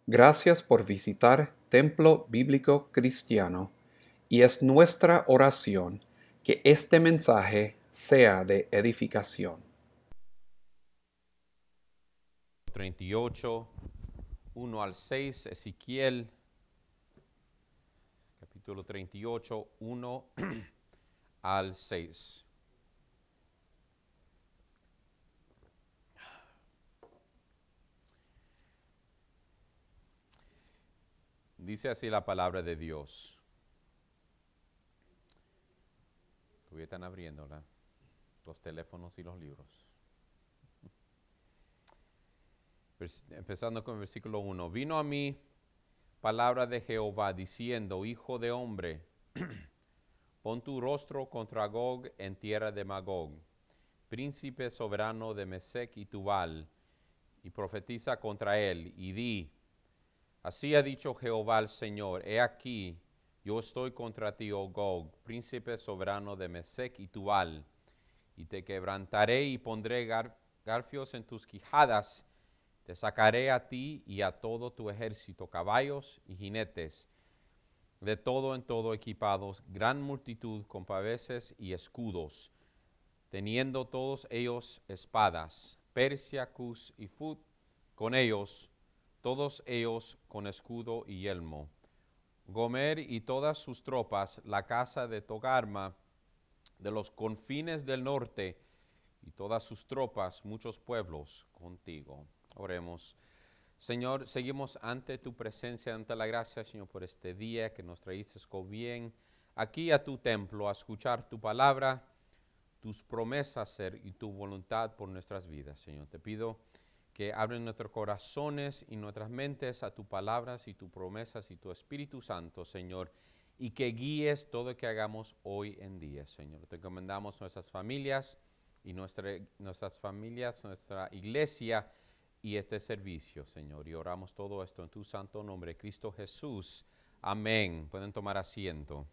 Gracias por visitar Templo Bíblico Cristiano y es nuestra oración que este mensaje sea de edificación. 38, 1 al 6, Ezequiel, capítulo 38, 1 al 6. Dice así la palabra de Dios. Todavía están abriéndola, los teléfonos y los libros. Empezando con el versículo 1. Vino a mí palabra de Jehová diciendo, hijo de hombre, pon tu rostro contra Gog en tierra de Magog, príncipe soberano de Mesec y Tubal, y profetiza contra él, y di, así ha dicho Jehová el Señor, he aquí, yo estoy contra ti, oh Gog, príncipe soberano de Mesec y Tubal, y te quebrantaré y pondré garfios en tus quijadas, te sacaré a ti y a todo tu ejército, caballos y jinetes, de todo en todo equipados, gran multitud con paveses y escudos, teniendo todos ellos espadas, Persia, Cus y Fut, con ellos, todos ellos con escudo y yelmo. Gomer y todas sus tropas, la casa de Togarma, de los confines del norte, y todas sus tropas, muchos pueblos contigo. Oremos. Señor, seguimos ante tu presencia, ante la gracia, Señor, por este día que nos traíste con bien aquí a tu templo, a escuchar tu palabra, tus promesas ser y tu voluntad por nuestras vidas, Señor. Te pido que abren nuestros corazones y nuestras mentes a tus palabras y tus promesas y tu Espíritu Santo, Señor, y que guíes todo lo que hagamos hoy en día, Señor. Te encomendamos nuestras familias y nuestras familias, nuestra iglesia y este servicio, Señor. Y oramos todo esto en tu santo nombre, Cristo Jesús. Amén. Pueden tomar asiento.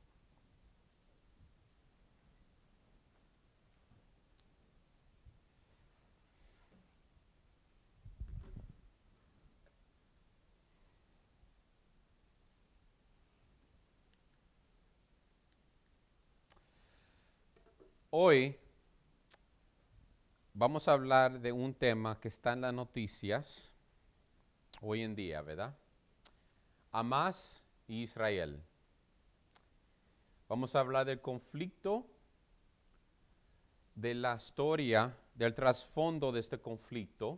Hoy vamos a hablar de un tema que está en las noticias hoy en día, ¿verdad? Hamás y Israel. Vamos a hablar del conflicto, de la historia, del trasfondo de este conflicto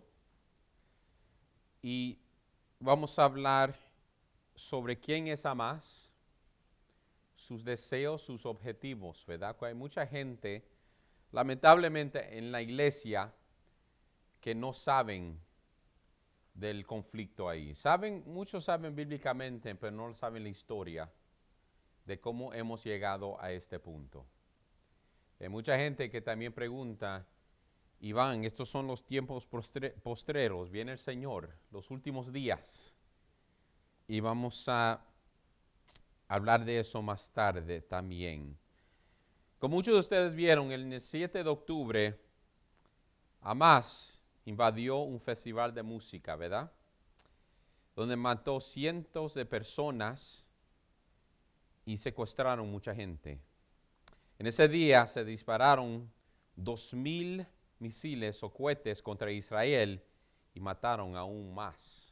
y vamos a hablar sobre quién es Hamás, sus deseos, sus objetivos, ¿verdad? Hay mucha gente, lamentablemente, en la iglesia que no saben del conflicto ahí. Muchos saben bíblicamente, pero no saben la historia de cómo hemos llegado a este punto. Hay mucha gente que también pregunta, Iván, estos son los tiempos postreros, viene el Señor, los últimos días. Y vamos a hablar de eso más tarde también. Como muchos de ustedes vieron, el 7 de octubre, Hamás invadió un festival de música, ¿verdad? Donde mató cientos de personas y secuestraron mucha gente. En ese día se dispararon 2,000 misiles o cohetes contra Israel y mataron aún más.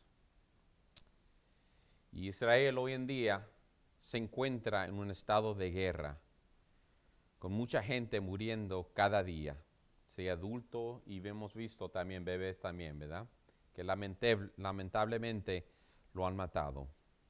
Y Israel hoy en día se encuentra en un estado de guerra, con mucha gente muriendo cada día, sea adulto y hemos visto también bebés también, ¿verdad? Que lamentablemente lo han matado.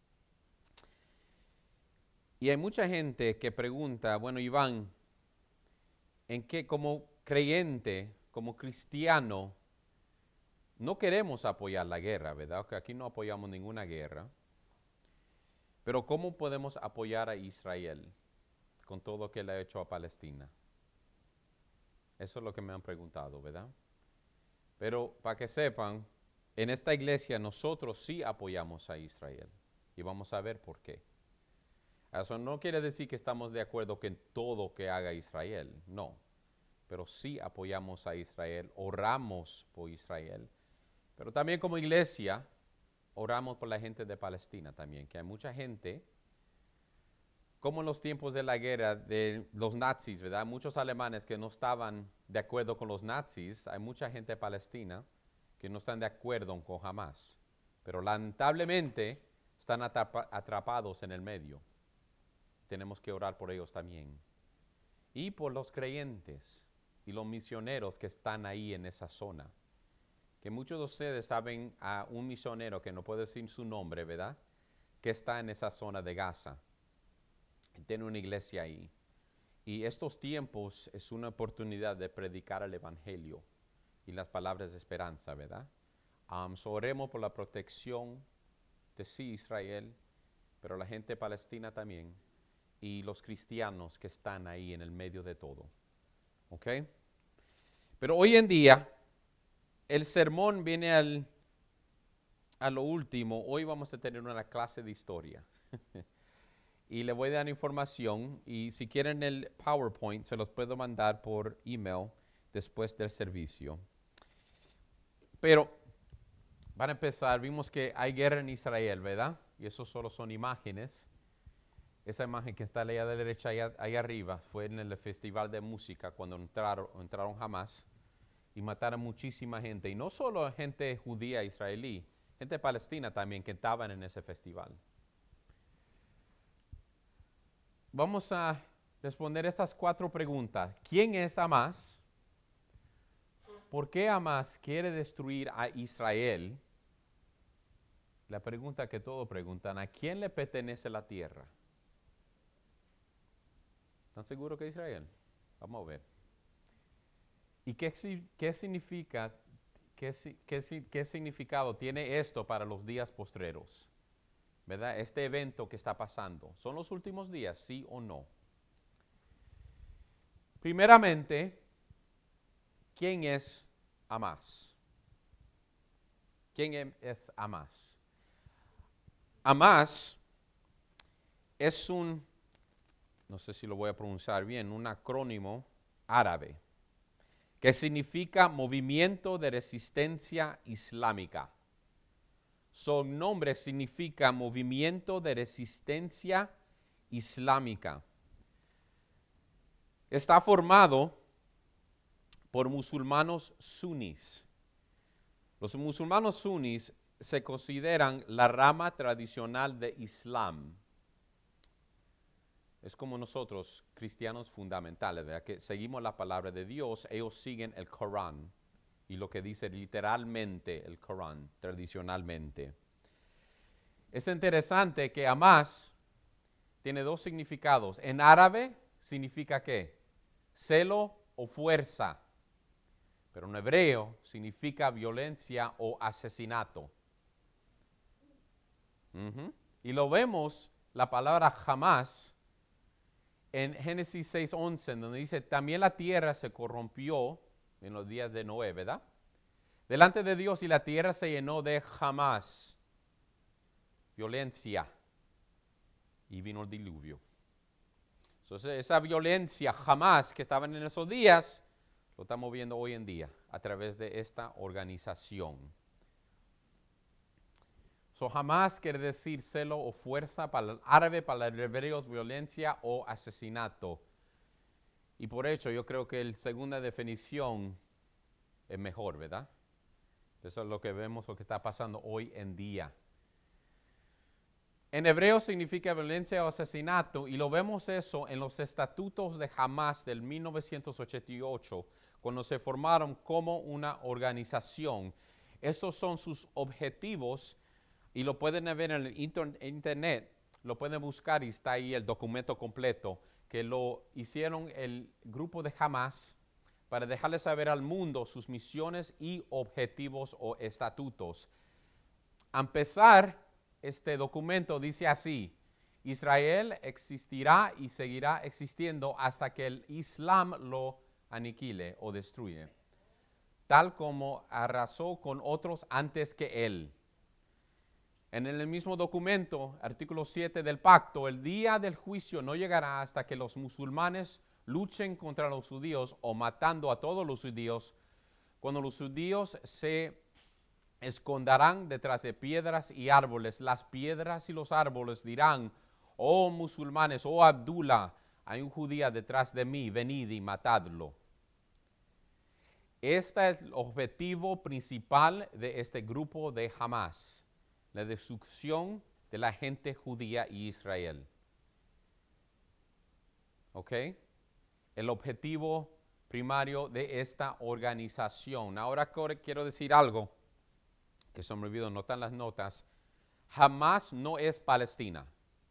Y hay mucha gente que pregunta, bueno, Iván, ¿en qué como creyente, como cristiano, no queremos apoyar la guerra, ¿verdad? Que aquí no apoyamos ninguna guerra. Pero ¿cómo podemos apoyar a Israel con todo lo que le ha hecho a Palestina? Eso es lo que me han preguntado, ¿verdad? Pero para que sepan, en esta iglesia nosotros sí apoyamos a Israel. Y vamos a ver por qué. Eso no quiere decir que estamos de acuerdo con todo que haga Israel, no. Pero sí apoyamos a Israel, oramos por Israel. Pero también como iglesia oramos por la gente de Palestina también, que hay mucha gente, como en los tiempos de la guerra de los nazis, ¿verdad? Muchos alemanes que no estaban de acuerdo con los nazis, hay mucha gente de Palestina que no están de acuerdo con Hamas, pero lamentablemente están atrapados en el medio. Tenemos que orar por ellos también. Y por los creyentes y los misioneros que están ahí en esa zona. Que muchos de ustedes saben a un misionero que no puedo decir su nombre, ¿verdad? Que está en esa zona de Gaza. Tiene una iglesia ahí. Y estos tiempos es una oportunidad de predicar el evangelio y las palabras de esperanza, ¿verdad? So oremos por la protección de sí, Israel, pero la gente palestina también, y los cristianos que están ahí en el medio de todo. ¿Ok? Pero hoy en día, el sermón viene a lo último. Hoy vamos a tener una clase de historia. Y le voy a dar información, y si quieren el PowerPoint, se los puedo mandar por email después del servicio. Pero, para empezar, vimos que hay guerra en Israel, ¿verdad? Y eso solo son imágenes. Esa imagen que está ahí a la derecha, ahí arriba, fue en el festival de música cuando entraron Hamas y mataron muchísima gente. Y no solo gente judía israelí, gente palestina también que estaban en ese festival. Vamos a responder estas 4 preguntas. ¿Quién es Hamas? ¿Por qué Hamas quiere destruir a Israel? La pregunta que todos preguntan, ¿a quién le pertenece la tierra? ¿Están seguros que Israel? Vamos a ver. ¿Y qué significado tiene esto para los días postreros? ¿Verdad? Este evento que está pasando. ¿Son los últimos días, sí o no? Primeramente, ¿quién es Hamas? ¿Quién es Hamas? Hamas es no sé si lo voy a pronunciar bien, un acrónimo árabe que significa Movimiento de Resistencia Islámica. Su nombre significa Movimiento de Resistencia Islámica. Está formado por musulmanes sunís. Los musulmanes sunís se consideran la rama tradicional de Islam. Es como nosotros, cristianos fundamentales, ¿verdad? Que seguimos la palabra de Dios, ellos siguen el Corán y lo que dice literalmente el Corán, tradicionalmente. Es interesante que Hamas tiene 2 significados. En árabe significa ¿qué? Celo o fuerza. Pero en hebreo significa violencia o asesinato. Y lo vemos, la palabra jamás, en Génesis 6:11, donde dice, también la tierra se corrompió en los días de Noé, ¿verdad? Delante de Dios, y la tierra se llenó de jamás, violencia, y vino el diluvio. Entonces, esa violencia jamás que estaban en esos días, lo estamos viendo hoy en día a través de esta organización. Jamás quiere decir celo o fuerza, para el árabe, para los hebreos, violencia o asesinato. Y por eso yo creo que la segunda definición es mejor, ¿verdad? Eso es lo que vemos, lo que está pasando hoy en día. En hebreo significa violencia o asesinato, y lo vemos eso en los estatutos de Hamas del 1988, cuando se formaron como una organización. Estos son sus objetivos, y lo pueden ver en el internet, lo pueden buscar y está ahí el documento completo, que lo hicieron el grupo de Hamas para dejarle saber al mundo sus misiones y objetivos o estatutos. A empezar, este documento dice así: Israel existirá y seguirá existiendo hasta que el Islam lo aniquile o destruye, tal como arrasó con otros antes que él. En el mismo documento, artículo 7 del pacto, el día del juicio no llegará hasta que los musulmanes luchen contra los judíos o matando a todos los judíos. Cuando los judíos se esconderán detrás de piedras y árboles. Las piedras y los árboles dirán, oh musulmanes, oh Abdullah, hay un judío detrás de mí, venid y matadlo. Este es el objetivo principal de este grupo de Hamas, la destrucción de la gente judía y Israel. ¿Ok? El objetivo primario de esta organización. Ahora quiero decir algo que se me olvidó, notan las notas. Hamas no es Palestina.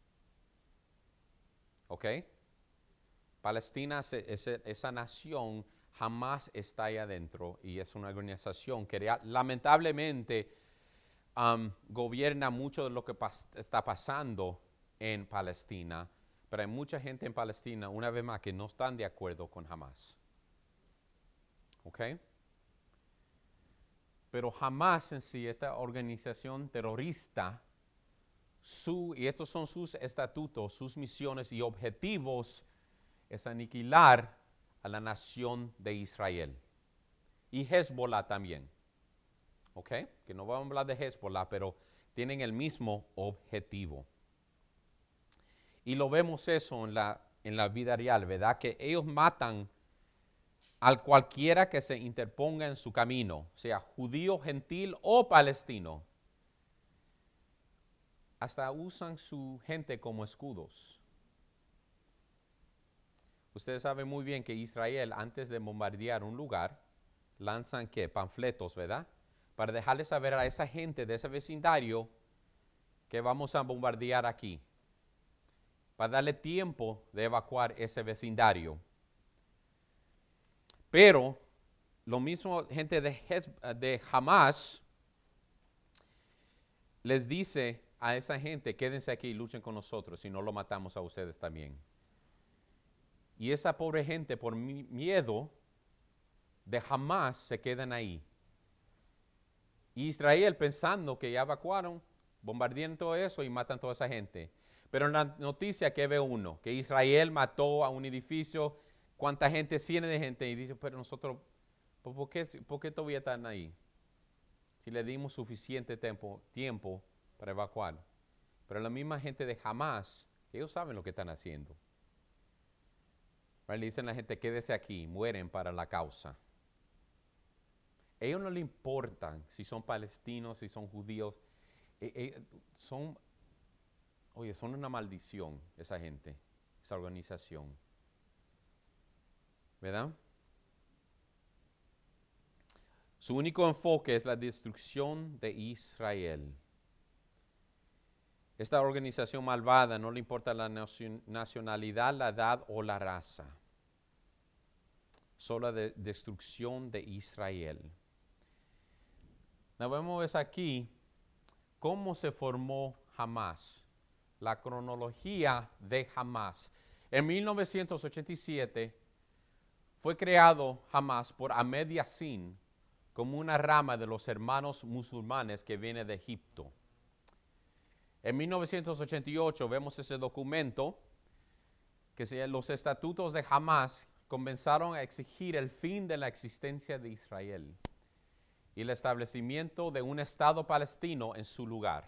¿Ok? Palestina, esa nación, jamás está ahí adentro y es una organización que lamentablemente gobierna mucho de lo que está pasando en Palestina, pero hay mucha gente en Palestina, una vez más, que no están de acuerdo con Hamas. ¿Ok? Pero Hamas en sí, esta organización terrorista, y estos son sus estatutos, sus misiones y objetivos, es aniquilar a la nación de Israel. Y Hezbollah también. ¿Ok? Que no vamos a hablar de Hezbollah, pero tienen el mismo objetivo. Y lo vemos eso en la vida real, ¿verdad? Que ellos matan a cualquiera que se interponga en su camino, sea judío, gentil o palestino. Hasta usan su gente como escudos. Ustedes saben muy bien que Israel, antes de bombardear un lugar, lanzan ¿qué? Panfletos, ¿verdad? Para dejarles saber a esa gente de ese vecindario que vamos a bombardear aquí. Para darle tiempo de evacuar ese vecindario. Pero lo mismo gente de Hamas les dice a esa gente, quédense aquí y luchen con nosotros, si no lo matamos a ustedes también. Y esa pobre gente, por miedo de Hamas, se quedan ahí. Y Israel, pensando que ya evacuaron, bombardean todo eso y matan a toda esa gente. Pero en la noticia que ve uno, que Israel mató a un edificio, cuánta gente, cientos de gente, y dice, pero nosotros, ¿por qué todavía están ahí? Si le dimos suficiente tiempo para evacuar. Pero la misma gente de Hamas, ellos saben lo que están haciendo. Le dicen a la gente, quédese aquí, mueren para la causa. A ellos no les importan si son palestinos, si son judíos. Son una maldición esa gente, esa organización. ¿Verdad? Su único enfoque es la destrucción de Israel. Esta organización malvada no le importa la nacionalidad, la edad o la raza. Solo la destrucción de Israel. Nos vemos aquí cómo se formó Hamas. La cronología de Hamas. En 1987 fue creado Hamas por Ahmed Yassin como una rama de los hermanos musulmanes que viene de Egipto. En 1988 vemos ese documento que los estatutos de Hamas comenzaron a exigir el fin de la existencia de Israel y el establecimiento de un Estado palestino en su lugar.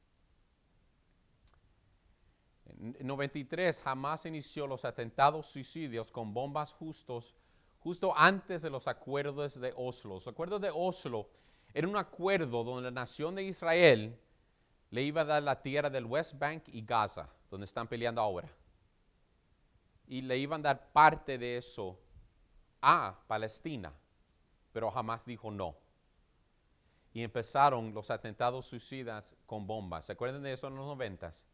En 93 Hamas inició los atentados suicidios con bombas justo antes de los acuerdos de Oslo. Los acuerdos de Oslo era un acuerdo donde la nación de Israel le iba a dar la tierra del West Bank y Gaza, donde están peleando ahora. Y le iban a dar parte de eso a Palestina, pero Hamas dijo no. Y empezaron los atentados suicidas con bombas. ¿Se acuerdan de eso en los 90s?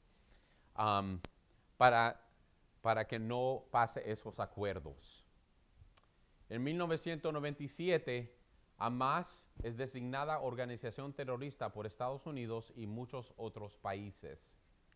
Para que no pase esos acuerdos. En 1997, Hamas es designada organización terrorista por Estados Unidos y muchos otros países.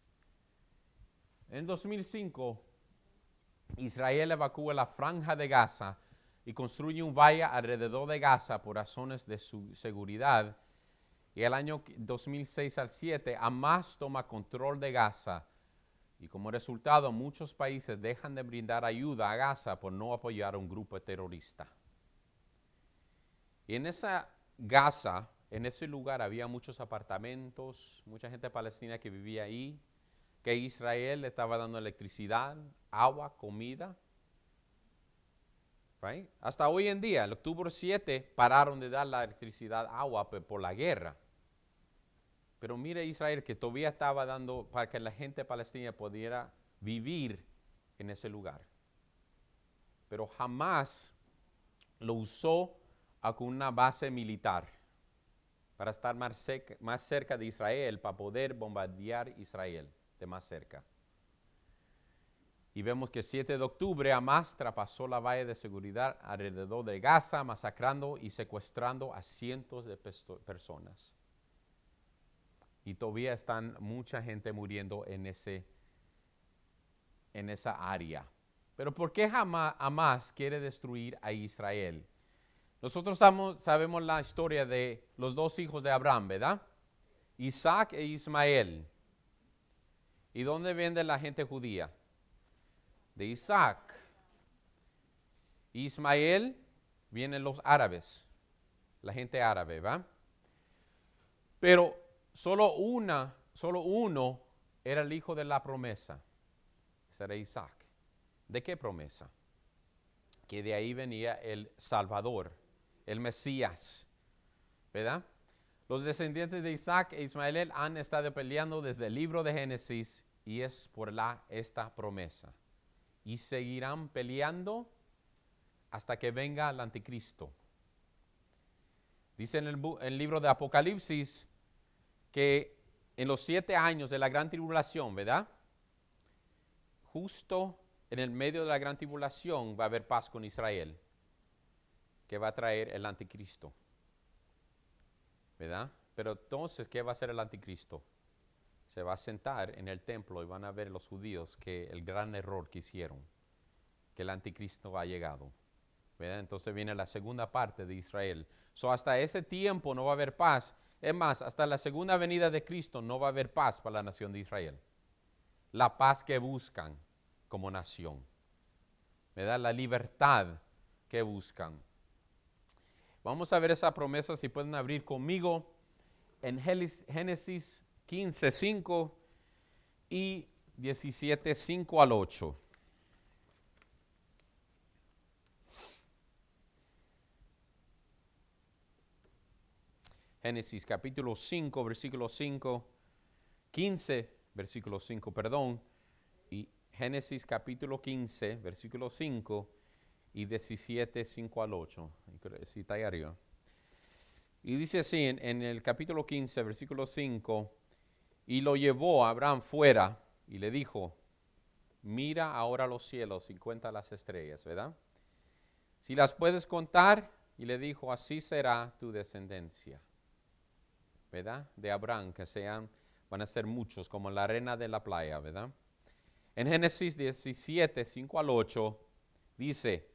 En 2005, Israel evacúa la franja de Gaza y construye un valla alrededor de Gaza por razones de su seguridad. Y el año 2006 al 2007, Hamas toma control de Gaza. Y como resultado, muchos países dejan de brindar ayuda a Gaza por no apoyar a un grupo terrorista. Y en esa Gaza, en ese lugar había muchos apartamentos, mucha gente palestina que vivía ahí, que Israel le estaba dando electricidad, agua, comida. Right? Hasta hoy en día, el octubre 7, pararon de dar la electricidad, agua por la guerra. Pero mire Israel que todavía estaba dando para que la gente palestina pudiera vivir en ese lugar. Pero jamás lo usó como una base militar para estar más cerca de Israel, para poder bombardear Israel de más cerca. Y vemos que el 7 de octubre Hamás traspasó la valla de seguridad alrededor de Gaza, masacrando y secuestrando a cientos de personas. Y todavía están mucha gente muriendo en esa área. Pero ¿por qué Hamás quiere destruir a Israel? Nosotros sabemos la historia de los dos hijos de Abraham, ¿verdad? Isaac e Ismael. ¿Y dónde viene la gente judía? De Isaac. Ismael vienen los árabes, la gente árabe, ¿va? Pero solo uno era el hijo de la promesa. Ese era Isaac. ¿De qué promesa? Que de ahí venía el Salvador, el Mesías, ¿verdad? Los descendientes de Isaac e Ismael han estado peleando desde el libro de Génesis y es por esta promesa. Y seguirán peleando hasta que venga el anticristo. Dice en el libro de Apocalipsis que en los 7 años de la gran tribulación, ¿verdad? Justo en el medio de la gran tribulación va a haber paz con Israel, que va a traer el anticristo, ¿verdad? Pero entonces, ¿qué va a hacer el anticristo? Se va a sentar en el templo y van a ver los judíos que el gran error que hicieron, que el anticristo ha llegado, ¿verdad? Entonces viene la segunda parte de Israel. Hasta ese tiempo no va a haber paz. Es más, hasta la segunda venida de Cristo no va a haber paz para la nación de Israel. La paz que buscan como nación, ¿verdad? La libertad que buscan. Vamos a ver esa promesa, si pueden abrir conmigo en Génesis 15, 5 y 17, 5 al 8. Génesis capítulo 5, versículo 5, 15, versículo 5, perdón, y Génesis capítulo 15, versículo 5 y 17, 5 al 8. Si está ahí arriba. Y dice así en el capítulo 15, versículo 5, y lo llevó a Abraham fuera y le dijo, mira ahora los cielos y cuenta las estrellas, ¿verdad? Si las puedes contar, y le dijo, así será tu descendencia, ¿verdad? De Abraham, que van a ser muchos, como la arena de la playa, ¿verdad? En Génesis 17, 5 al 8, dice,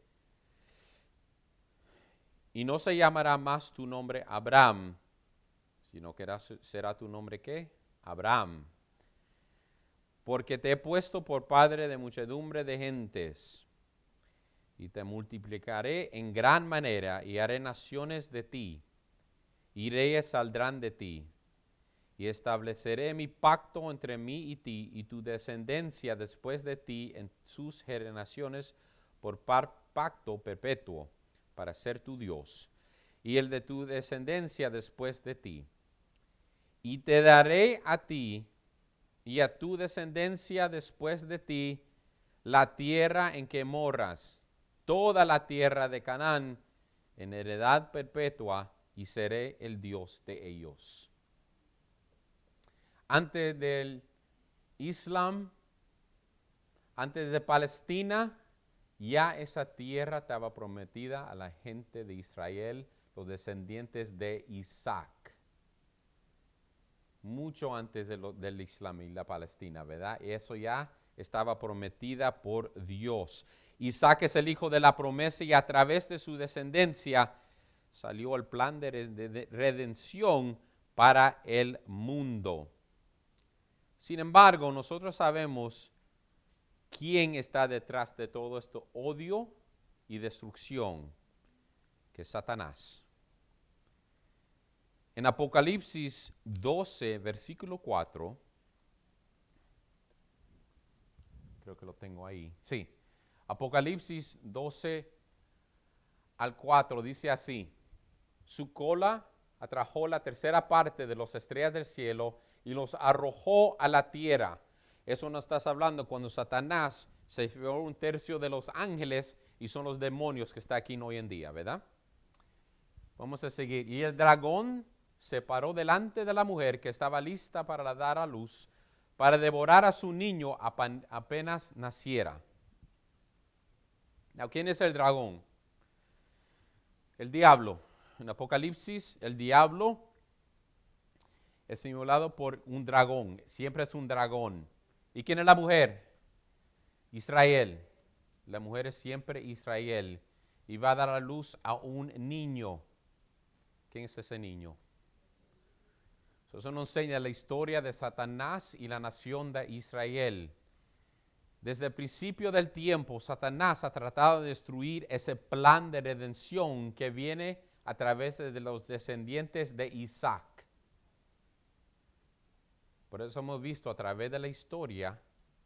y no se llamará más tu nombre Abraham, sino que será tu nombre, ¿qué? Abraham. Porque te he puesto por padre de muchedumbre de gentes, y te multiplicaré en gran manera, y haré naciones de ti, y reyes saldrán de ti, y estableceré mi pacto entre mí y ti, y tu descendencia después de ti en sus generaciones, por pacto perpetuo, para ser tu Dios, y el de tu descendencia después de ti. Y te daré a ti y a tu descendencia después de ti la tierra en que moras, toda la tierra de Canaán, en heredad perpetua, y seré el Dios de ellos. Antes del Islam, antes de Palestina, ya esa tierra estaba prometida a la gente de Israel, los descendientes de Isaac. Mucho antes del Islam y la Palestina, ¿verdad? Y eso ya estaba prometida por Dios. Isaac es el hijo de la promesa y a través de su descendencia salió el plan de redención para el mundo. Sin embargo, nosotros sabemos quién está detrás de todo esto odio y destrucción, que es Satanás. En Apocalipsis 12, versículo 4, creo que lo tengo ahí, sí. Apocalipsis 12 al 4 dice así: su cola atrajo la tercera parte de las estrellas del cielo y los arrojó a la tierra. Eso no estás hablando cuando Satanás se llevó un tercio de los ángeles y son los demonios que está aquí hoy en día, ¿verdad? Vamos a seguir. Y el dragón se paró delante de la mujer que estaba lista para dar a luz, para devorar a su niño apenas naciera. ¿Quién es el dragón? El diablo. En Apocalipsis, el diablo es simulado por un dragón. Siempre es un dragón. ¿Y quién es la mujer? Israel. La mujer es siempre Israel. Y va a dar a luz a un niño. ¿Quién es ese niño? Eso nos enseña la historia de Satanás y la nación de Israel. Desde el principio del tiempo, Satanás ha tratado de destruir ese plan de redención que viene a través de los descendientes de Isaac. Por eso hemos visto a través de la historia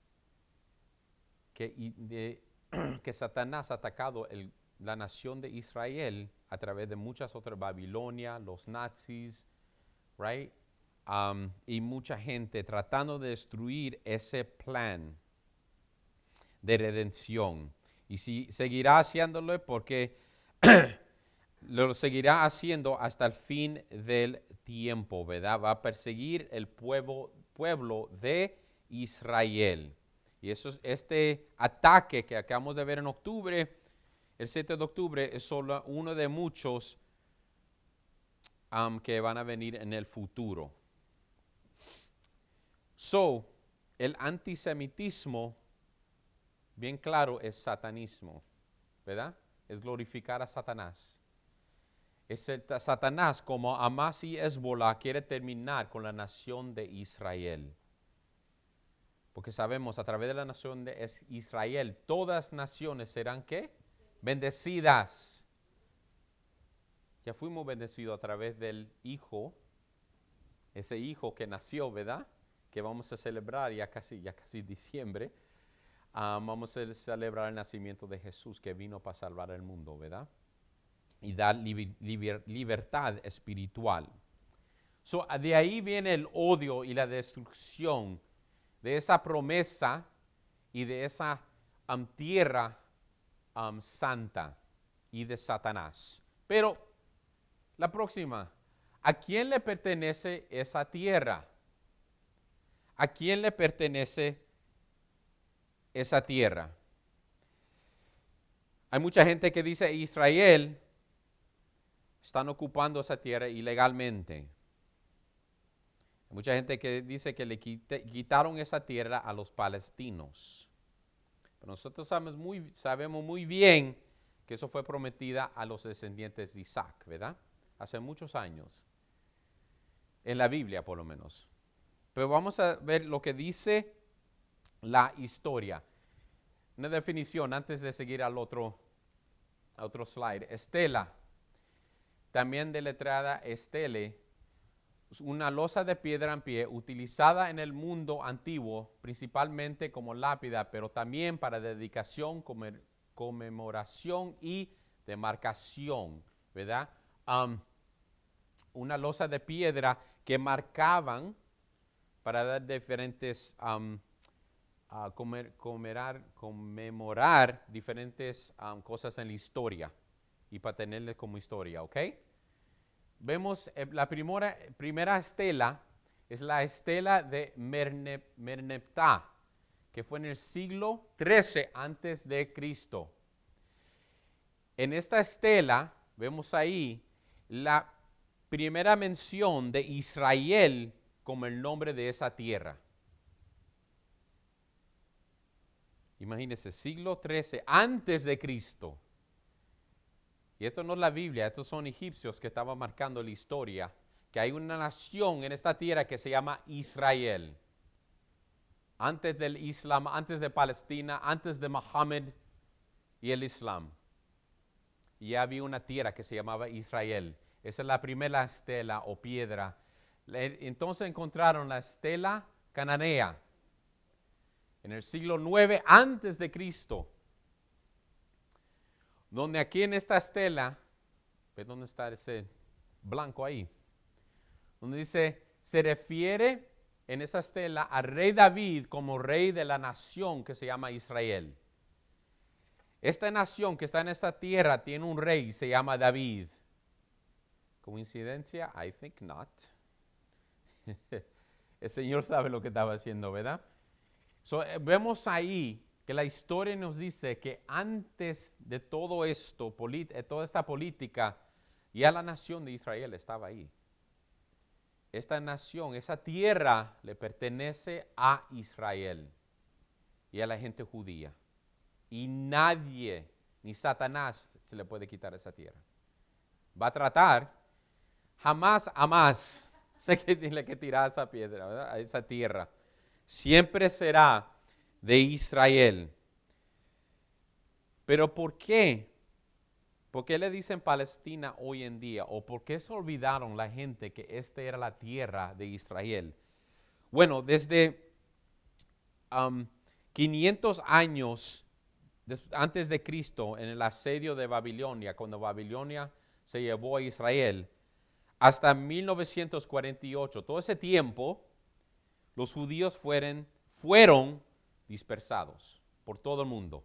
que Satanás ha atacado la nación de Israel a través de muchas otras, Babilonia, los nazis, right? Y mucha gente tratando de destruir ese plan de redención. Y seguirá haciéndolo porque lo seguirá haciendo hasta el fin del tiempo, ¿verdad? Va a perseguir el pueblo de Israel. Y este ataque que acabamos de ver en octubre, el 7 de octubre, es solo uno de muchos que van a venir en el futuro. El antisemitismo, bien claro, es satanismo, ¿verdad? Es glorificar a Satanás. Satanás, como Hamas y Hezbollah, quiere terminar con la nación de Israel. Porque sabemos, a través de la nación de Israel, todas naciones serán, ¿qué? Bendecidas. Ya fuimos bendecidos a través del Hijo, ese Hijo que nació, ¿verdad? Que vamos a celebrar ya casi diciembre. Vamos a celebrar el nacimiento de Jesús que vino para salvar el mundo, ¿verdad? Y dar libertad espiritual. De ahí viene el odio y la destrucción de esa promesa y de esa tierra santa y de Satanás. Pero la próxima, ¿a quién le pertenece esa tierra? ¿A quién le pertenece esa tierra? Hay mucha gente que dice Israel están ocupando esa tierra ilegalmente. Hay mucha gente que dice que le quitaron esa tierra a los palestinos. Pero nosotros sabemos muy bien que eso fue prometida a los descendientes de Isaac, ¿verdad? Hace muchos años. En la Biblia, por lo menos. Pero vamos a ver lo que dice la historia. Una definición antes de seguir al otro slide. Estela, también deletreada estele, una losa de piedra en pie utilizada en el mundo antiguo principalmente como lápida, pero también para dedicación, conmemoración y demarcación, ¿verdad? Una losa de piedra que marcaban para dar diferentes, conmemorar diferentes cosas en la historia y para tenerle como historia, ¿ok? Vemos la primera estela es la estela de Merneptah, que fue en el siglo XIII antes de Cristo. En esta estela vemos ahí la primera mención de Israel como el nombre de esa tierra. Imagínense, siglo XIII, antes de Cristo. Y esto no es la Biblia, estos son egipcios que estaban marcando la historia, que hay una nación en esta tierra que se llama Israel. Antes del Islam, antes de Palestina, antes de Mohammed y el Islam. Y había una tierra que se llamaba Israel. Esa es la primera estela o piedra. Entonces encontraron la estela cananea en el siglo 9 antes de Cristo, donde aquí en esta estela, ¿ves dónde está ese blanco ahí? Donde dice, se refiere en esa estela al rey David como rey de la nación que se llama Israel. Esta nación que está en esta tierra tiene un rey, se llama David. ¿Coincidencia? I think not. El Señor sabe lo que estaba haciendo, ¿verdad? Vemos ahí que la historia nos dice que antes de todo esto, toda esta política, ya la nación de Israel estaba ahí. Esta nación, esa tierra le pertenece a Israel y a la gente judía. Y nadie, ni Satanás, se le puede quitar esa tierra. Va a tratar, jamás sé que tiene que tirar esa piedra, ¿verdad? A esa tierra. Siempre será de Israel. Pero ¿por qué? ¿Por qué le dicen Palestina hoy en día? ¿O por qué se olvidaron la gente que esta era la tierra de Israel? Bueno, desde 500 años antes de Cristo, en el asedio de Babilonia, cuando Babilonia se llevó a Israel, hasta 1948, todo ese tiempo, los judíos fueron dispersados por todo el mundo.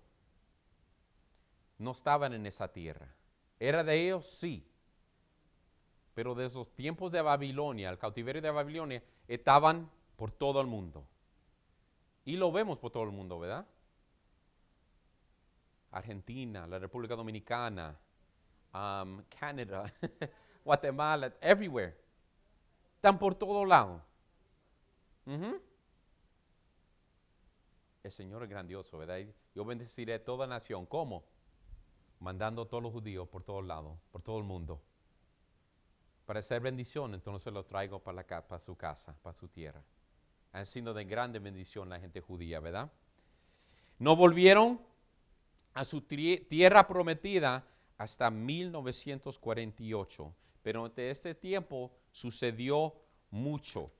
No estaban en esa tierra. ¿Era de ellos? Sí. Pero desde los tiempos de Babilonia, el cautiverio de Babilonia, estaban por todo el mundo. Y lo vemos por todo el mundo, ¿verdad? Argentina, la República Dominicana, Canadá, Guatemala, everywhere. Están por todo lado. El Señor es grandioso, ¿verdad? Yo bendeciré toda nación. ¿Cómo? Mandando a todos los judíos por todos lados, por todo el mundo. Para hacer bendición, entonces los traigo para su casa, para su tierra. Han sido de grande bendición la gente judía, ¿verdad? No volvieron a su tierra prometida hasta 1948. Pero entre este tiempo sucedió mucho.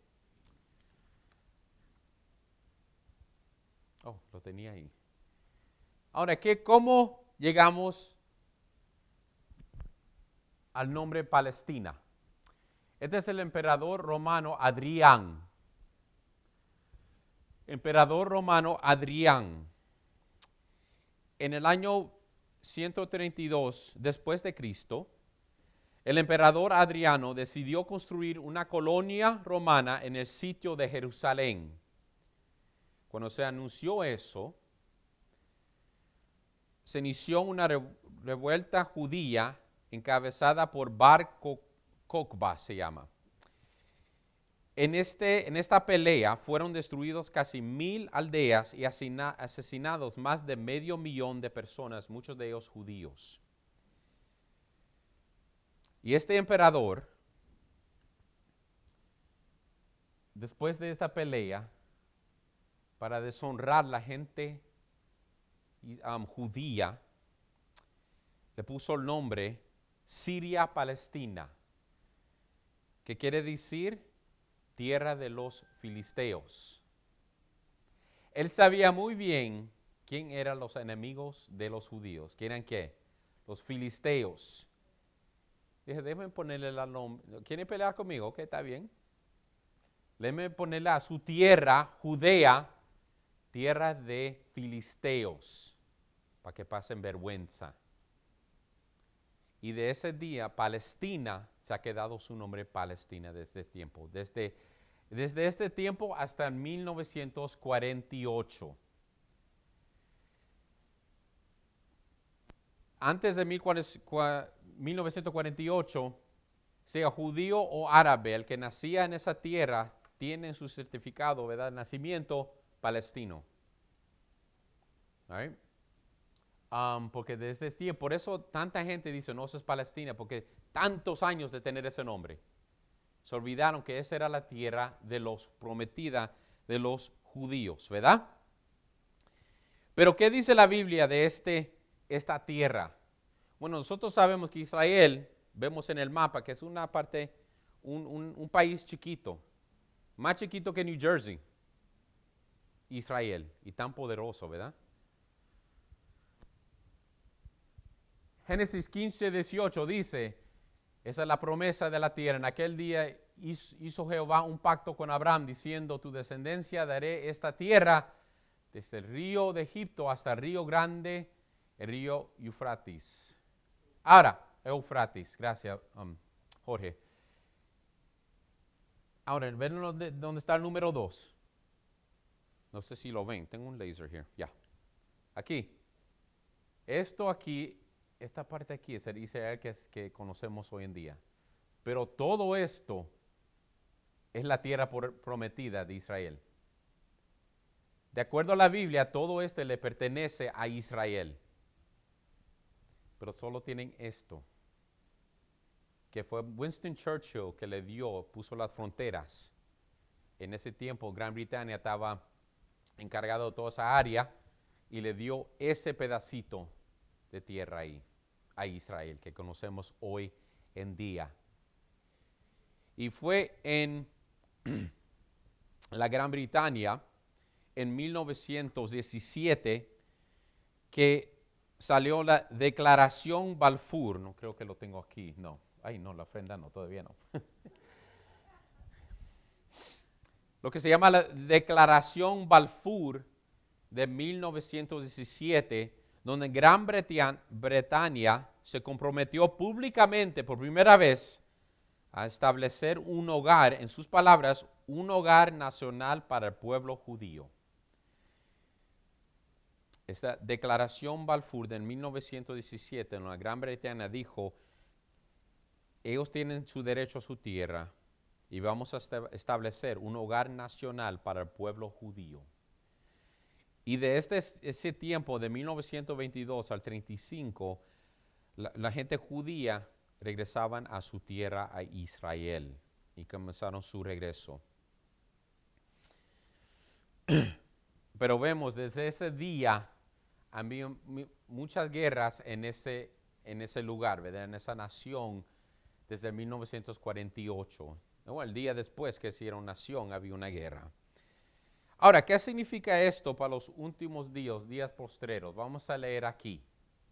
Oh, lo tenía ahí. Ahora, ¿cómo llegamos al nombre Palestina? Este es el emperador romano Adrián. Emperador romano Adrián. En el año 132 después de Cristo, el emperador Adriano decidió construir una colonia romana en el sitio de Jerusalén. Cuando se anunció eso, se inició una revuelta judía encabezada por Bar Kokhba, se llama. En esta pelea fueron destruidos casi 1,000 aldeas y asesinados más de 500,000 de personas, muchos de ellos judíos. Y este emperador, después de esta pelea, para deshonrar a la gente judía, le puso el nombre Siria-Palestina, que quiere decir tierra de los filisteos. Él sabía muy bien quién eran los enemigos de los judíos. ¿Quién eran qué? Los filisteos. Dije, déjenme ponerle el nombre. ¿Quieren pelear conmigo? Ok, está bien. Déjenme ponerle a su tierra, Judea, tierra de filisteos, para que pasen vergüenza. Y de ese día, Palestina, se ha quedado su nombre Palestina desde ese tiempo. Desde este tiempo hasta 1948. Antes de 1948, sea judío o árabe, el que nacía en esa tierra, tiene su certificado, ¿verdad?, de nacimiento palestino. Right? Porque desde ese tiempo, por eso tanta gente dice, no, eso es Palestina, porque tantos años de tener ese nombre. Se olvidaron que esa era la tierra de los prometida de los judíos, ¿verdad? Pero ¿qué dice la Biblia de esta tierra? Bueno, nosotros sabemos que Israel vemos en el mapa que es una parte, un país chiquito, más chiquito que New Jersey, Israel, y tan poderoso, ¿verdad? Génesis 15, 18 dice, esa es la promesa de la tierra. En aquel día hizo Jehová un pacto con Abraham, diciendo, tu descendencia daré esta tierra desde el río de Egipto hasta el río grande, el río Eufrates. Ahora, Eufrates, gracias, Jorge. Ahora, ¿ven dónde está el número 2? No sé si lo ven, tengo un laser here, ya. Aquí. Esto aquí, esta parte aquí es el Israel que conocemos hoy en día. Pero todo esto es la tierra prometida de Israel. De acuerdo a la Biblia, todo esto le pertenece a Israel. Pero solo tienen esto, que fue Winston Churchill que le dio, puso las fronteras. En ese tiempo Gran Bretaña estaba encargado de toda esa área y le dio ese pedacito de tierra ahí a Israel que conocemos hoy en día. Y fue en la Gran Bretaña en 1917 que salió la Declaración Balfour. No creo que lo tengo aquí, no. Ay, no, la ofrenda no, todavía no. Lo que se llama la Declaración Balfour de 1917, donde Gran Bretaña se comprometió públicamente por primera vez a establecer un hogar, en sus palabras, un hogar nacional para el pueblo judío. Esta Declaración Balfour de 1917 en la Gran Bretaña dijo, ellos tienen su derecho a su tierra y vamos a establecer un hogar nacional para el pueblo judío. Y de ese tiempo, de 1922 al 35, la gente judía regresaban a su tierra, a Israel, y comenzaron su regreso. Pero vemos, desde ese día, había muchas guerras en ese lugar, ¿verdad? En esa nación, desde 1948. ¿No? El día después que se hicieron nación, había una guerra. Ahora, ¿qué significa esto para los últimos días postreros? Vamos a leer aquí.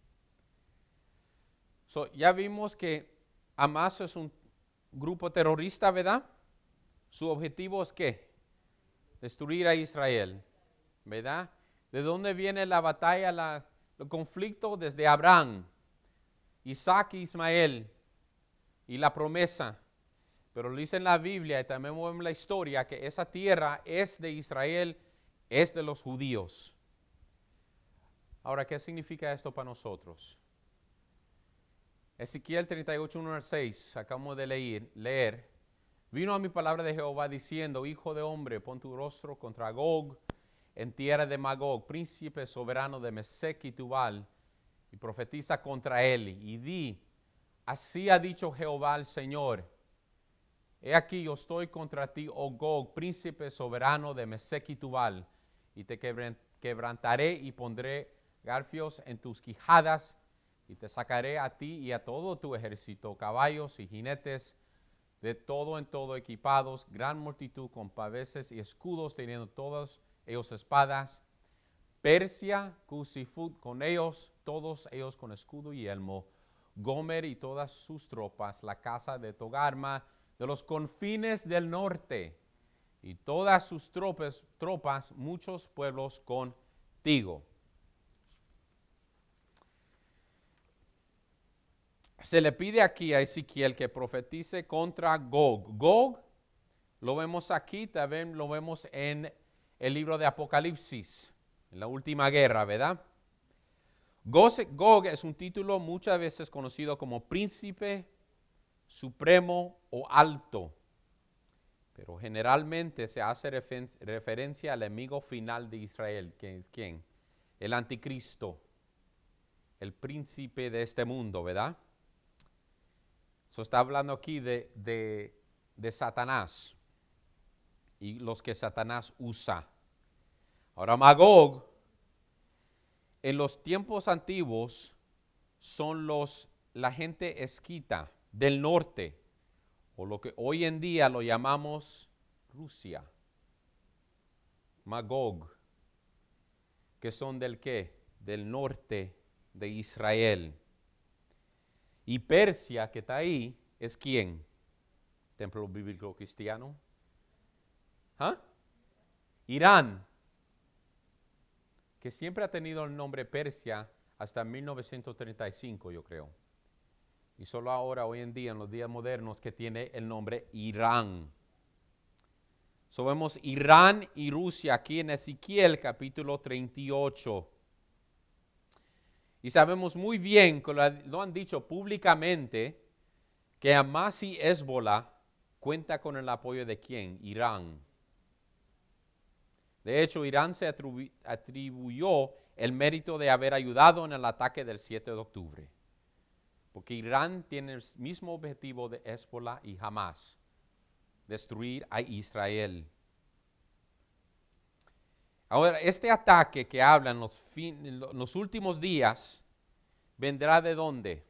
Ya vimos que Hamas es un grupo terrorista, ¿verdad? Su objetivo es ¿qué? Destruir a Israel, ¿verdad? ¿De dónde viene la batalla, el conflicto? Desde Abraham, Isaac y Ismael y la promesa. Pero lo dice en la Biblia y también vemos la historia que esa tierra es de Israel, es de los judíos. Ahora, ¿qué significa esto para nosotros? Ezequiel 38, 1 al 6, acabamos de leer. Vino a mi palabra de Jehová diciendo, hijo de hombre, pon tu rostro contra Gog, en tierra de Magog, príncipe soberano de Mesec y Tubal, y profetiza contra él, y di, así ha dicho Jehová el Señor, he aquí yo estoy contra ti, oh Gog, príncipe soberano de Mesec y Tubal, y te quebrantaré y pondré garfios en tus quijadas, y te sacaré a ti y a todo tu ejército, caballos y jinetes, de todo en todo equipados, gran multitud con paveses y escudos, teniendo todos ellos espadas. Persia, Cusifut con ellos, todos ellos con escudo y elmo. Gomer y todas sus tropas, la casa de Togarma, de los confines del norte, y todas sus tropas, muchos pueblos contigo. Se le pide aquí a Ezequiel que profetice contra Gog. Gog lo vemos aquí, también lo vemos en el libro de Apocalipsis, en la última guerra, ¿verdad? Gog es un título muchas veces conocido como príncipe supremo o alto, pero generalmente se hace referencia al enemigo final de Israel, que es ¿quién? El anticristo, el príncipe de este mundo, ¿verdad? So está hablando aquí de Satanás y los que Satanás usa. Ahora Magog, en los tiempos antiguos, son la gente esquita. del norte, o lo que hoy en día lo llamamos Rusia, Magog, que son del qué? Del norte de Israel. Y Persia, que está ahí, ¿es quién? Templo Bíblico Cristiano. ¿Ah? Irán, que siempre ha tenido el nombre Persia hasta 1935, yo creo. Y solo ahora, hoy en día, en los días modernos, que tiene el nombre Irán. So vemos Irán y Rusia aquí en Ezequiel capítulo 38. Y sabemos muy bien, que lo han dicho públicamente, que Hamas y Hezbollah cuenta con el apoyo de ¿quién? Irán. De hecho, Irán se atribuyó el mérito de haber ayudado en el ataque del 7 de octubre. Porque Irán tiene el mismo objetivo de Hezbollah y Hamas, destruir a Israel. Ahora, este ataque que habla en los últimos días, ¿vendrá de dónde?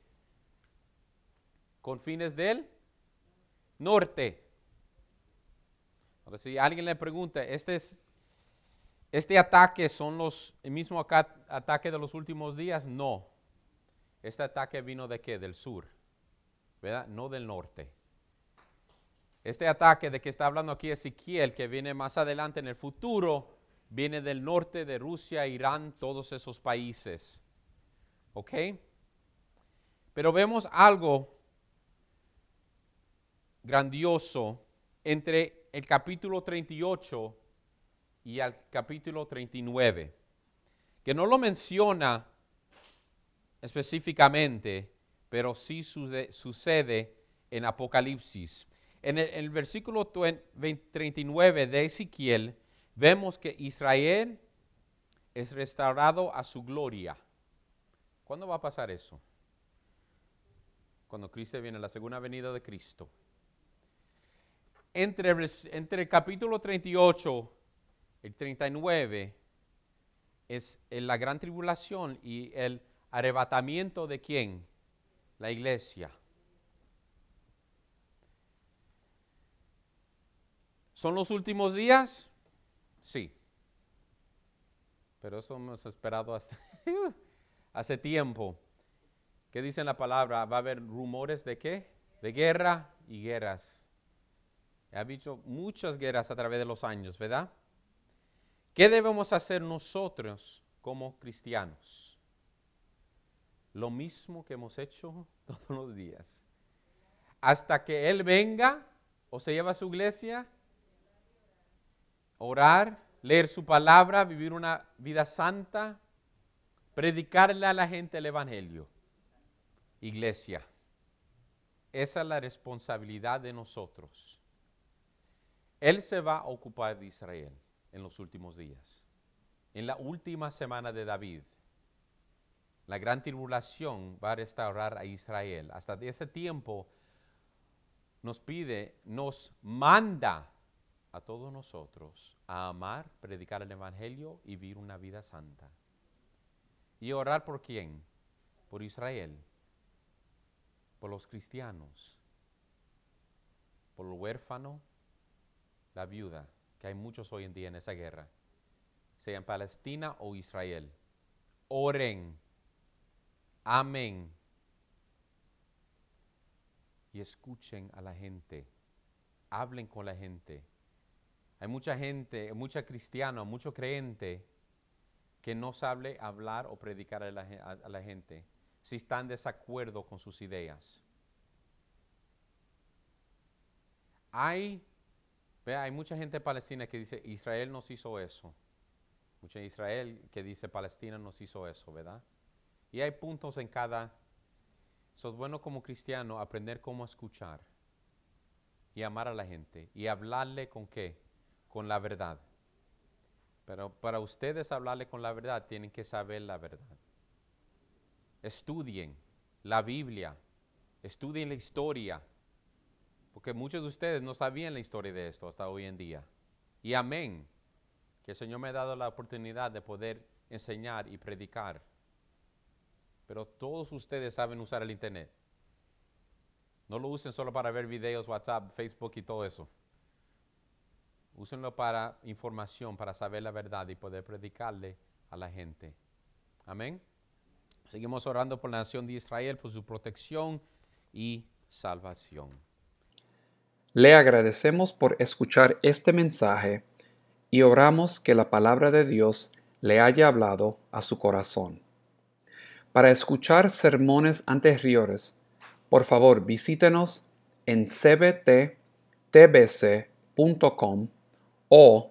Con fines del norte. Ahora, si alguien le pregunta, ¿este ataque son el mismo ataque de los últimos días? No. Este ataque vino de qué? Del sur, ¿verdad? No del norte. Este ataque de que está hablando aquí Ezequiel, que viene más adelante en el futuro, viene del norte de Rusia, Irán, todos esos países. ¿Ok? Pero vemos algo grandioso entre el capítulo 38 y el capítulo 39, que no lo menciona específicamente, pero sí sucede en Apocalipsis. En el versículo 39 de Ezequiel, vemos que Israel es restaurado a su gloria. ¿Cuándo va a pasar eso? Cuando Cristo viene, la segunda venida de Cristo. Entre el capítulo 38 y el 39 es la gran tribulación y el arrebatamiento de ¿quién? La iglesia. ¿Son los últimos días? Sí. Pero eso hemos esperado hace tiempo. ¿Qué dice la palabra? Va a haber rumores de ¿qué? De guerra y guerras. Ha habido muchas guerras a través de los años, ¿verdad? ¿Qué debemos hacer nosotros como cristianos? Lo mismo que hemos hecho todos los días. Hasta que Él venga o se lleva a su iglesia, orar, leer su palabra, vivir una vida santa, predicarle a la gente el evangelio. Iglesia, esa es la responsabilidad de nosotros. Él se va a ocupar de Israel en los últimos días. En la última semana de David, la gran tribulación va a restaurar a Israel. Hasta ese tiempo nos manda a todos nosotros a amar, predicar el evangelio y vivir una vida santa. ¿Y orar por quién? Por Israel, por los cristianos, por el huérfano, la viuda, que hay muchos hoy en día en esa guerra, sea en Palestina o Israel. Oren, amen y escuchen a la gente, hablen con la gente. Hay mucha gente, mucha cristiana, mucho creyente que no sabe hablar o predicar a la gente si está en desacuerdo con sus ideas. Hay mucha gente palestina que dice, Israel nos hizo eso. Mucha Israel que dice, Palestina nos hizo eso, ¿verdad? Y hay puntos en cada. Es bueno como cristiano aprender cómo escuchar y amar a la gente y hablarle con qué, con la verdad. Pero para ustedes hablarle con la verdad tienen que saber la verdad. Estudien la Biblia, estudien la historia, porque muchos de ustedes no sabían la historia de esto hasta hoy en día. Y amén, que el Señor me ha dado la oportunidad de poder enseñar y predicar. Pero todos ustedes saben usar el internet. No lo usen solo para ver videos, WhatsApp, Facebook y todo eso. Úsenlo para información, para saber la verdad y poder predicarle a la gente. Amén. Seguimos orando por la nación de Israel, por su protección y salvación. Le agradecemos por escuchar este mensaje y oramos que la palabra de Dios le haya hablado a su corazón. Para escuchar sermones anteriores, por favor visítenos en cbttbc.com o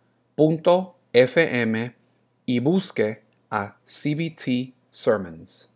anchor.fm y busque a CBT Sermons.